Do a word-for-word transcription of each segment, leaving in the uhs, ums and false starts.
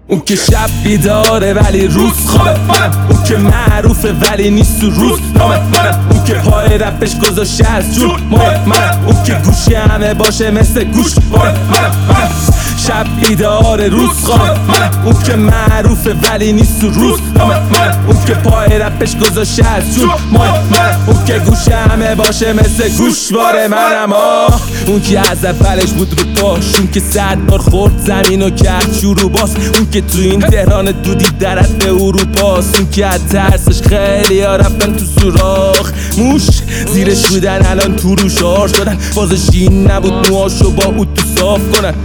اون که شب بیداره ولی روز خوابه منم، اون که معروفه ولی نیست تو روز نامه منم، اون که پای رپش گذاشته از جون ماه منم، اون که گوشه همه باشه مثل گوش واره منم منم شب بیداره روز خوابه منم، اون که معروفه ولی نیست تو روز نامه منم، اون که پای رپش گذاشته از جون ماه منم، اون که گوشه همه باشه مثل گوشواره منم. آه اون که از اولش بود رو پاش، اون که صد بار خورد زمین و کرد شروع باز، اون که تو این تهران دودی درت به اروپاست، اون که از ترسش خیلی ها رفتن تو سوراخ موش زیرش بودن الان تو رو شار شدن، بازش این نبود موهاشو با اوتو صاف کنن.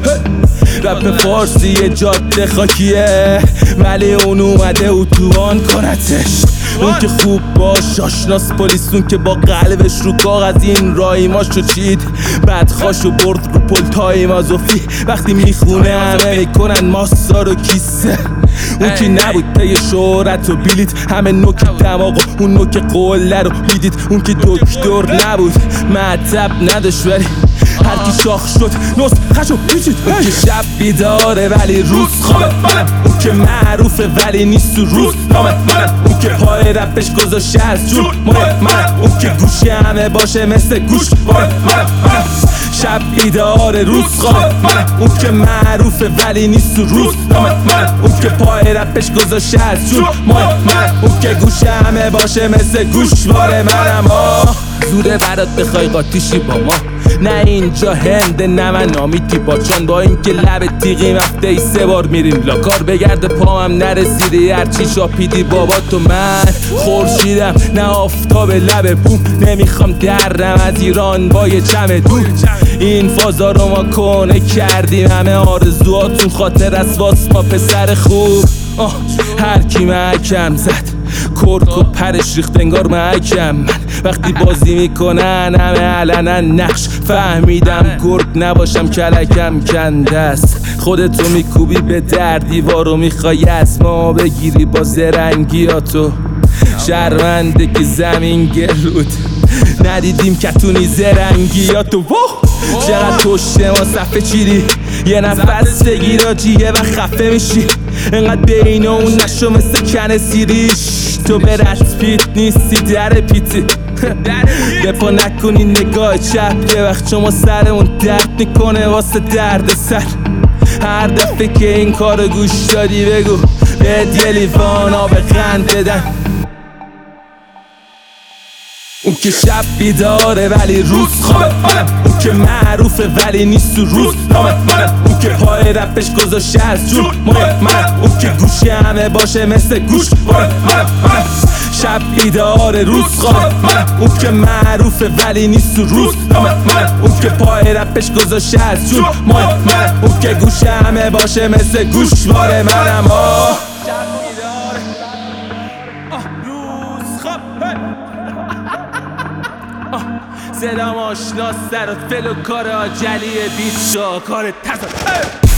رپ فارسی جاده خاکیه ولی اون اومده اتوبان کنتش، اون که خوب باش آشناس پلیس، اون که با قلبش رو کاغذ این رایماشو چید بعد خاشو برد رو پلتای مازوفی، وقتی میخونه همه میکنن ماسا رو کیسه، اون که نبود پی شهرت و بیلیت همه نوک دماغ و اون نوک قله رو میدید، اون که دکتر نبود مطب نداشت ولی هرکی شاخ شد نوز خشو پیچید، اون که شب بیداره ولی روز خوابه منم، اون که معروفه ولی نیست تو روز نامه منم، اون که پای رپش گذاشته از جون ماه منم، اون که گوشه همه باشه مثل گوش واره منم منم شب بیداره روز خوابه منم، اون که معروفه ولی نیست تو روز نامه منم، اون که پای رپش گذاشته از جون ماه منم، اون که گوشه همه باشه مثل گوشواره منم. آه زوده برات بخوای قاطیشی با ما، نه اینجا هنده نه من نامیتی باچان، با این که لب تیغیم هفته ای سه بار میریم لاکار، بگرد پامم نرسیدی هرچی شاپیدی بابا تو من خورشیدم نه آفتاب لب بوم، نمیخوام درم از ایران با یه چمدون، این فازا رو ما کنه کردیم همه آرزواتون خاطر از واس ما پسر خوب. آه هر کی محکم زد کرک و پرش ریخت انگار محکم، من وقتی بازی میکنن همه علنا نقش فهمیدم گرگ نباشم کلکم کنده است، خودتو میکوبی به در دیوارو میخوای از ما بگیری با زرنگیاتو، شرمنده که زمین گلود ندیدیم کتونی زرنگیاتو، چقدر پشت ما صفحه چیدی یه نفس بگیر آجیه و خفه میشی، انقدر بین اون نشو مثل کن سیریش، تو به رسپیت نیستی در پیتی دپا نکنی نگاه چپ، یه وقت شما سرمون درد میکنه واسه درد سر، هر دفعه که این کارو گوش دادی بگو بهت یه لیوان آب قند بدن. اون که شب بیداره ولی روز خوابه منم، اون که معروفه ولی نیست تو روز نامه منم، اون که پای رپش گذاشته از جون ماه منم، اون که گوشه همه باشه مثل گوش واره منم منم شب بیداره روز خوابه منم، اون که معروفه ولی نیست تو روز نامه منم، اون که پای رپش گذاشته از جون ماه منم، اون که گوشه همه باشه مثل گوش واره منم. آه شب بیداره آه روز خواب صدام آشناست در فل و کار آجلی بیت شا کار تزا